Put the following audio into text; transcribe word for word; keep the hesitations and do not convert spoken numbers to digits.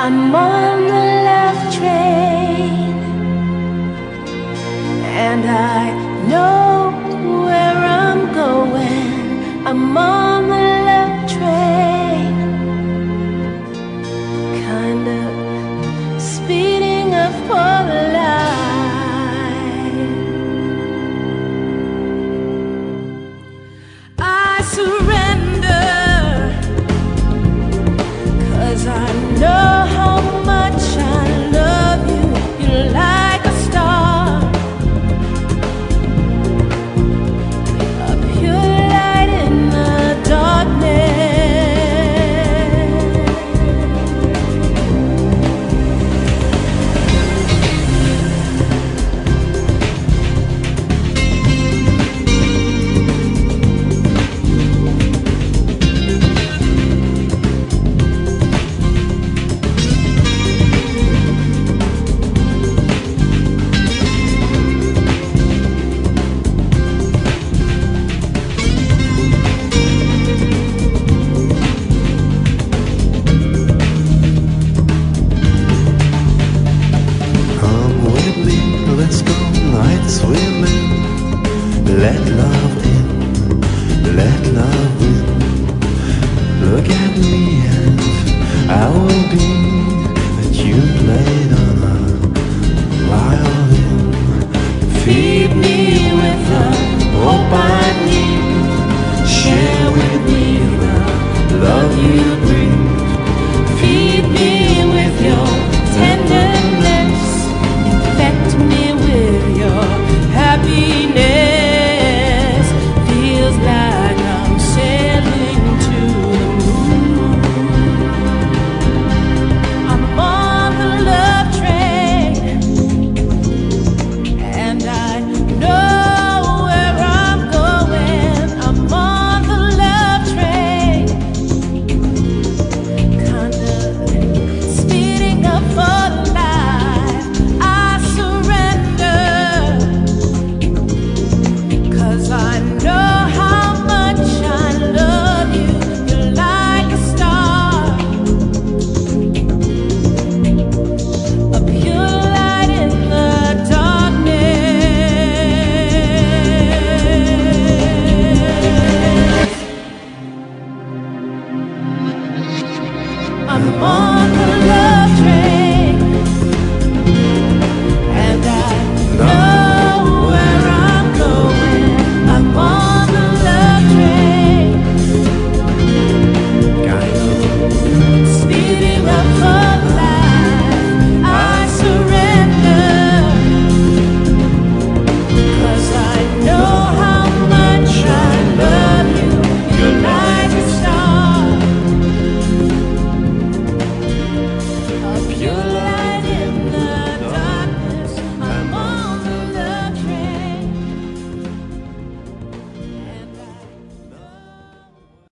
I'm on the love train, and I know where I'm going. I'm on the love train, kind of speeding up for the light. I surrender, 'cause I know how much I love you. You're like a star, a pure light in the darkness. Let love in, let love win. Look at me and I will be that you played on a violin. Feed me with the hope I need, share with me the love you bring. Feed me with your tenderness, infect me with your happiness. Like I'm sailing to the moon. I'm on the love train, and I know where I'm going. I'm on the love train, kinda speeding up for life. I surrender, 'cause I